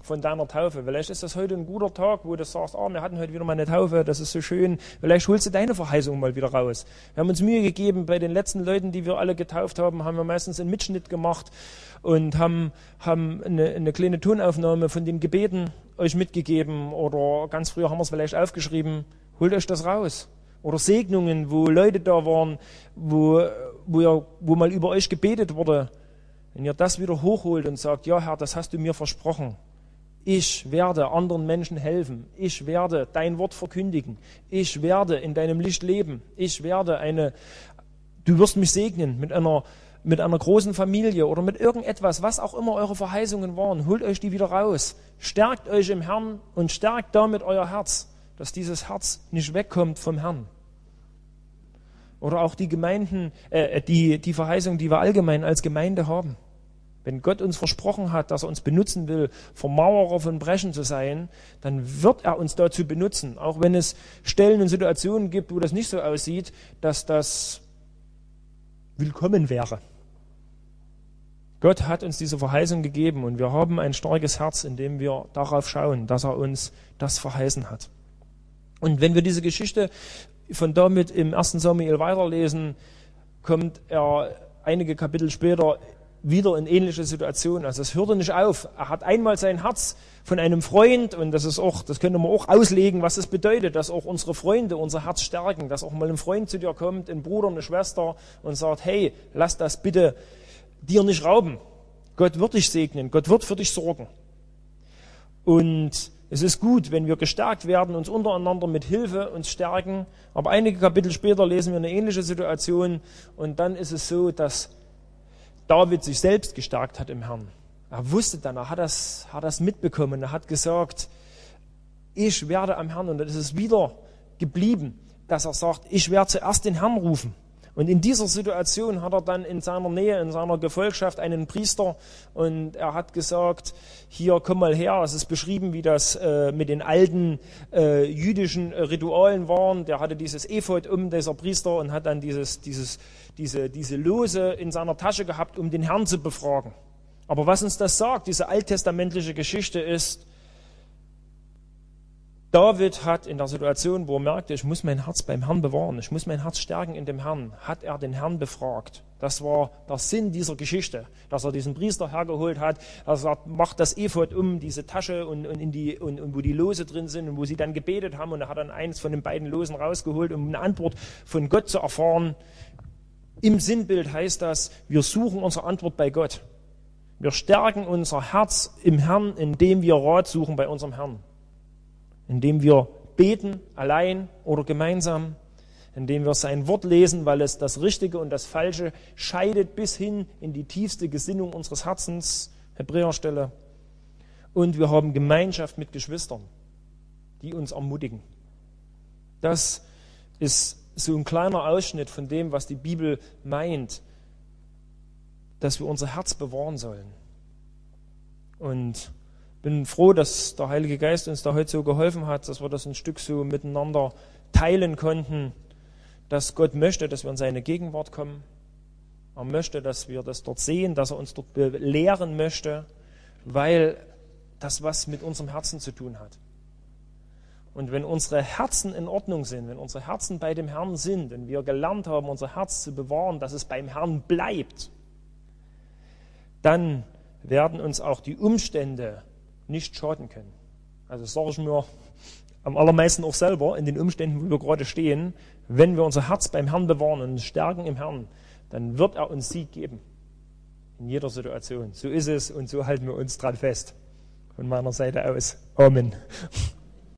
von deiner Taufe. Vielleicht ist das heute ein guter Tag, wo du sagst, oh, wir hatten heute wieder mal eine Taufe, das ist so schön. Vielleicht holst du deine Verheißung mal wieder raus. Wir haben uns Mühe gegeben, bei den letzten Leuten, die wir alle getauft haben, haben wir meistens einen Mitschnitt gemacht und haben, haben eine, eine kleine Tonaufnahme von den Gebeten euch mitgegeben oder ganz früher haben wir es vielleicht aufgeschrieben. Holt euch das raus. Oder Segnungen, wo Leute da waren, wo, wo, ihr, wo mal über euch gebetet wurde. Wenn ihr das wieder hochholt und sagt, ja Herr, das hast du mir versprochen. Ich werde anderen Menschen helfen. Ich werde dein Wort verkündigen. Ich werde in deinem Licht leben. Ich werde eine, du wirst mich segnen mit einer, mit einer großen Familie oder mit irgendetwas, was auch immer eure Verheißungen waren. Holt euch die wieder raus. Stärkt euch im Herrn und stärkt damit euer Herz, dass dieses Herz nicht wegkommt vom Herrn. Oder auch die Gemeinden, äh, die, die Verheißung, die wir allgemein als Gemeinde haben. Wenn Gott uns versprochen hat, dass er uns benutzen will, Vermauerer von Breschen zu sein, dann wird er uns dazu benutzen. Auch wenn es Stellen und Situationen gibt, wo das nicht so aussieht, dass das willkommen wäre. Gott hat uns diese Verheißung gegeben und wir haben ein starkes Herz, in dem wir darauf schauen, dass er uns das verheißen hat. Und wenn wir diese Geschichte von David im ersten Samuel weiterlesen, kommt er einige Kapitel später wieder in ähnliche Situationen. Also es hörte nicht auf. Er hat einmal sein Herz von einem Freund, und das ist auch, das könnte man auch auslegen, was es bedeutet, dass auch unsere Freunde unser Herz stärken, dass auch mal ein Freund zu dir kommt, ein Bruder, eine Schwester und sagt, hey, lass das bitte dir nicht rauben. Gott wird dich segnen, Gott wird für dich sorgen. Und es ist gut, wenn wir gestärkt werden, uns untereinander mit Hilfe uns stärken. Aber einige Kapitel später lesen wir eine ähnliche Situation und dann ist es so, dass David sich selbst gestärkt hat im Herrn. Er wusste dann, er hat das, hat das mitbekommen, er hat gesagt, ich werde am Herrn, und dann ist es wieder geblieben, dass er sagt, ich werde zuerst den Herrn rufen. Und in dieser Situation hat er dann in seiner Nähe, in seiner Gefolgschaft einen Priester, und er hat gesagt, hier komm mal her, es ist beschrieben, wie das äh, mit den alten äh, jüdischen äh, Ritualen waren. Der hatte dieses Ephod um, dieser Priester, und hat dann dieses, dieses, diese, diese Lose in seiner Tasche gehabt, um den Herrn zu befragen. Aber was uns das sagt, diese alttestamentliche Geschichte ist, David hat in der Situation, wo er merkte, ich muss mein Herz beim Herrn bewahren, ich muss mein Herz stärken in dem Herrn, hat er den Herrn befragt. Das war der Sinn dieser Geschichte, dass er diesen Priester hergeholt hat, er sagt, macht das Ephod um, diese Tasche und, und, in die, und, und wo die Lose drin sind und wo sie dann gebetet haben, und er hat dann eins von den beiden Losen rausgeholt, um eine Antwort von Gott zu erfahren. Im Sinnbild heißt das, wir suchen unsere Antwort bei Gott. Wir stärken unser Herz im Herrn, indem wir Rat suchen bei unserem Herrn. Indem wir beten, allein oder gemeinsam, indem wir sein Wort lesen, weil es das Richtige und das Falsche scheidet bis hin in die tiefste Gesinnung unseres Herzens, Hebräerstelle. Und wir haben Gemeinschaft mit Geschwistern, die uns ermutigen. Das ist so ein kleiner Ausschnitt von dem, was die Bibel meint, dass wir unser Herz bewahren sollen. Und bin froh, dass der Heilige Geist uns da heute so geholfen hat, dass wir das ein Stück so miteinander teilen konnten, dass Gott möchte, dass wir in seine Gegenwart kommen. Er möchte, dass wir das dort sehen, dass er uns dort belehren möchte, weil das was mit unserem Herzen zu tun hat. Und wenn unsere Herzen in Ordnung sind, wenn unsere Herzen bei dem Herrn sind und wir gelernt haben, unser Herz zu bewahren, dass es beim Herrn bleibt, dann werden uns auch die Umstände nicht schaden können. Also das sage ich mir am allermeisten auch selber in den Umständen, wo wir gerade stehen. Wenn wir unser Herz beim Herrn bewahren und uns stärken im Herrn, dann wird er uns Sieg geben. In jeder Situation. So ist es und so halten wir uns dran fest. Von meiner Seite aus. Amen.